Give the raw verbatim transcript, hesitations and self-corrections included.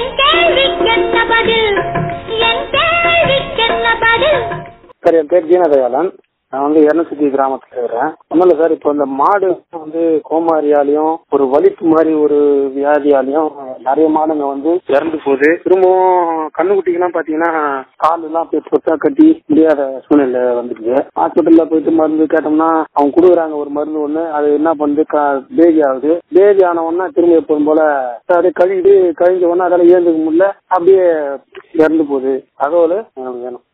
Sir என் பேர் ஜீனதயாளன். நான் வந்து எர்ணசுத்தி கிராமத்துல இருக்கிறேன். ஒன்றும் இல்லை சார், இப்போ இந்த மாடு வந்து கோமாரியாலையும் ஒரு வலிப்பு மாதிரி ஒரு வியாதியாலையும் நிறைய மாடுங்க வந்து இறந்து போகுது. திரும்பவும் கண்ணுக்குட்டிக்கெல்லாம் பாத்தீங்கன்னா கால் எல்லாம் போய் சொத்தா கட்டி முடியாத சூழ்நிலை வந்துருக்கு. ஹாஸ்பிட்டல்ல போயிட்டு மருந்து கேட்டோம்னா அவங்க கொடுக்குறாங்க ஒரு மருந்து ஒண்ணு, அது என்ன பண்ணுது பேதி ஆகுது. பேதி ஆன உடனே திரும்ப எப்போதும் போல அப்படியே கழுவிட்டு கழிஞ்ச உடனே அதெல்லாம் ஏந்துக்க முடியல, அப்படியே இறந்து போகுது. தகவல் எனக்கு வேணும்.